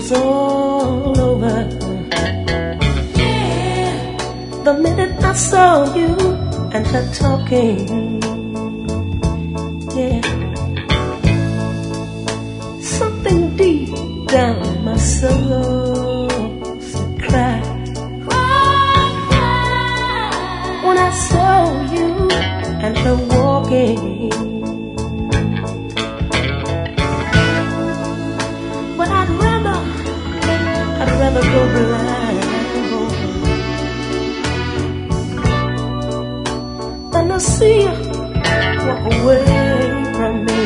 was all over. The minute I saw you and her talking, yeah, something deep down my soul said cry. When I saw you and her walking, but I'd rather go blind than to see you walk away from me.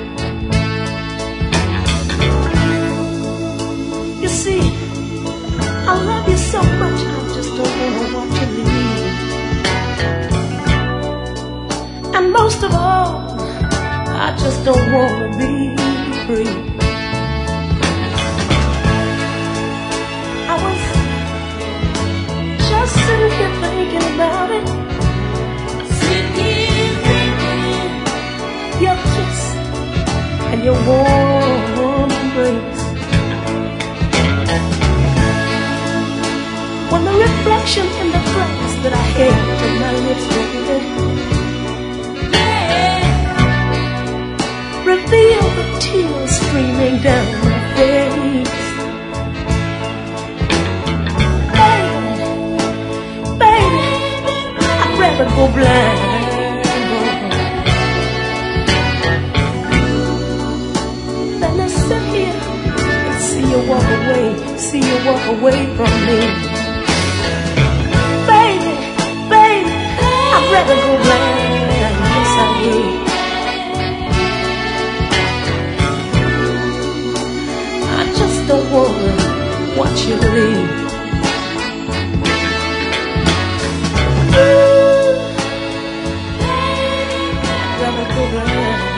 You see, I love you so much, I just don't wanna watch you leave. And most of all, I just don't wanna be free. I was just sitting here thinking about it. Your kiss and your warm embrace. When the reflection in the glass that I held to my lips revealed the tears streaming down my face. Baby, I'd rather go blind see you walk away from me. Baby, I'd rather go blind, yes I would. I just don't wanna watch you leave. Ooh, I'd rather go blind.